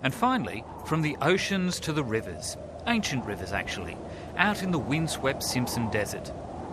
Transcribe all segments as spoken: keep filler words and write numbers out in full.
And finally, from the oceans to the rivers, ancient rivers actually, out in the windswept Simpson Desert.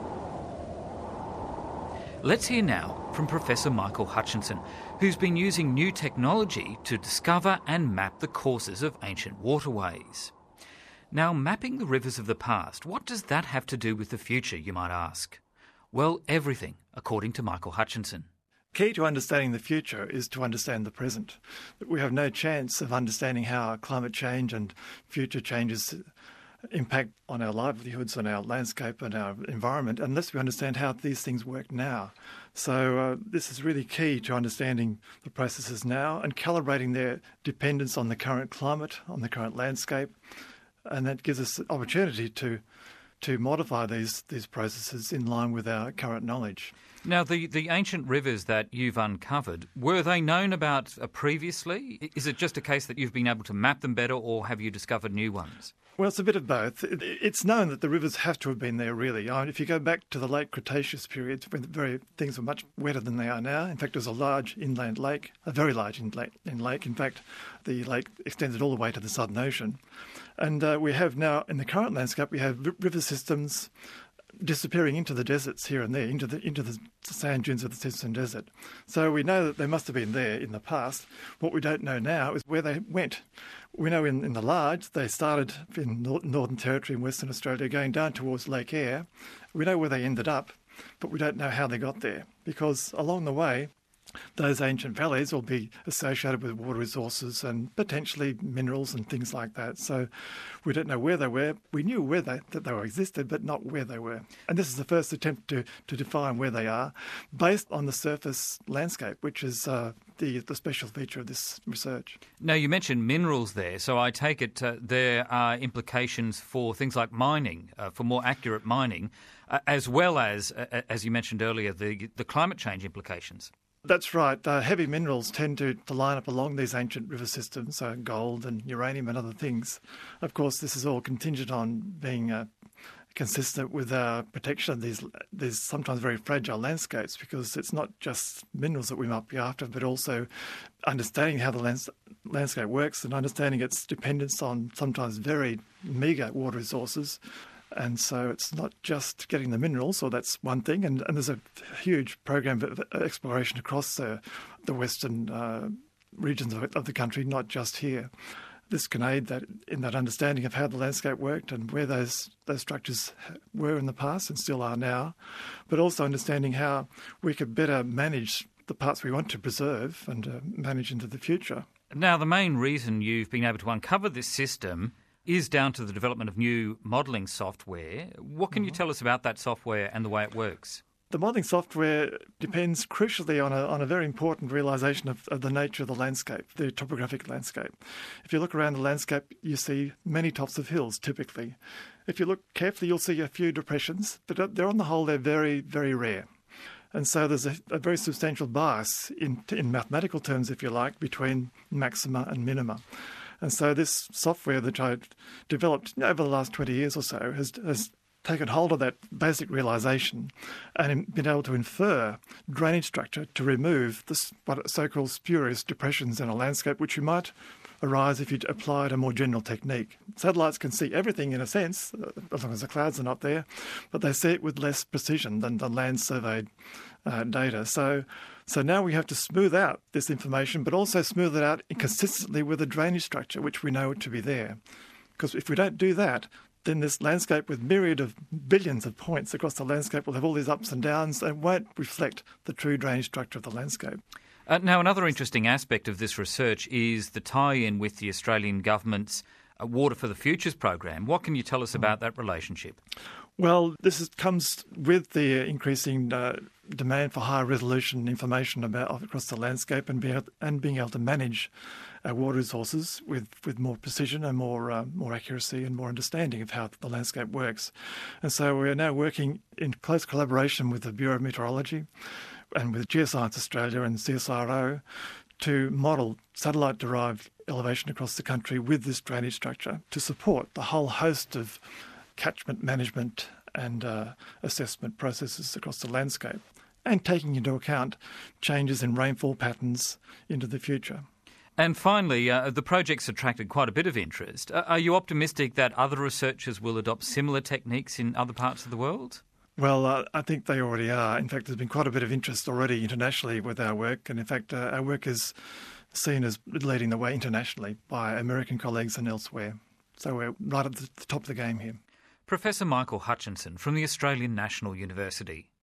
Let's hear now from Professor Michael Hutchinson, who's been using new technology to discover and map the courses of ancient waterways. Now, mapping the rivers of the past, what does that have to do with the future, you might ask? Well, everything, according to Michael Hutchinson. Key to understanding the future is to understand the present. We have no chance of understanding how climate change and future changes impact on our livelihoods, on our landscape and our environment unless we understand how these things work now. So uh, this is really key to understanding the processes now and calibrating their dependence on the current climate, on the current landscape, and that gives us the opportunity to to modify these these processes in line with our current knowledge. Now, the, the ancient rivers that you've uncovered, were they known about uh, previously? Is it just a case that you've been able to map them better, or have you discovered new ones? Well, it's a bit of both. It's known that the rivers have to have been there, really. If you go back to the late Cretaceous period, when the very things were much wetter than they are now. In fact, there was a large inland lake, a very large inland lake. In fact, the lake extended all the way to the Southern Ocean. And uh, we have now, in the current landscape, we have river systems disappearing into the deserts here and there, into the into the sand dunes of the Simpson Desert. So we know that they must have been there in the past. What we don't know now is where they went. We know in, in the large, they started in Northern Territory in Western Australia, going down towards Lake Eyre. We know where they ended up, but we don't know how they got there, because along the way, those ancient valleys will be associated with water resources and potentially minerals and things like that. So we don't know where they were. We knew where they, that they were existed, but not where they were. And this is the first attempt to, to define where they are based on the surface landscape, which is uh, the, the special feature of this research. Now, you mentioned minerals there, so I take it uh, there are implications for things like mining, uh, for more accurate mining, uh, as well as, uh, as you mentioned earlier, the, the climate change implications. That's right. Uh, heavy minerals tend to, to line up along these ancient river systems, so gold and uranium and other things. Of course, this is all contingent on being uh, consistent with our protection of these, these sometimes very fragile landscapes, because it's not just minerals that we might be after, but also understanding how the lands- landscape works and understanding its dependence on sometimes very meagre water resources. And so it's not just getting the minerals, or that's one thing, and, and there's a huge program of exploration across the, the western uh, regions of, of the country, not just here. This can aid that in that understanding of how the landscape worked and where those those structures were in the past and still are now, but also understanding how we could better manage the parts we want to preserve and uh, manage into the future. Now, the main reason you've been able to uncover this system is down to the development of new modelling software. What can you tell us about that software and the way it works? The modelling software depends crucially on a, on a very important realisation of, of the nature of the landscape, the topographic landscape. If you look around the landscape, you see many tops of hills, typically. If you look carefully, you'll see a few depressions, but they're on the whole, they're very, very rare. And so there's a, a very substantial bias in, in mathematical terms, if you like, between maxima and minima. And so this software that I developed over the last twenty years or so has, has taken hold of that basic realisation and been able to infer drainage structure to remove the what so-called spurious depressions in a landscape, which you might arise if you applied a more general technique. Satellites can see everything in a sense, as long as the clouds are not there, but they see it with less precision than the land surveyed uh, data. So So now we have to smooth out this information, but also smooth it out consistently with the drainage structure, which we know to be there. Because if we don't do that, then this landscape with myriad of billions of points across the landscape will have all these ups and downs and won't reflect the true drainage structure of the landscape. Uh, now, another interesting aspect of this research is the tie-in with the Australian government's uh, Water for the Futures program. What can you tell us about that relationship? Well, this is, comes with the increasing uh, demand for higher resolution information about across the landscape and, be able, and being able to manage our water resources with, with more precision and more uh, more accuracy and more understanding of how the landscape works. And so we are now working in close collaboration with the Bureau of Meteorology and with Geoscience Australia and C S I R O to model satellite-derived elevation across the country with this drainage structure to support the whole host of catchment management and uh, assessment processes across the landscape, and taking into account changes in rainfall patterns into the future. And finally, uh, the project's attracted quite a bit of interest. Uh, are you optimistic that other researchers will adopt similar techniques in other parts of the world? Well, uh, I think they already are. In fact, there's been quite a bit of interest already internationally with our work, and in fact, uh, our work is seen as leading the way internationally by American colleagues and elsewhere. So we're right at the top of the game here. Professor Michael Hutchinson from the Australian National University.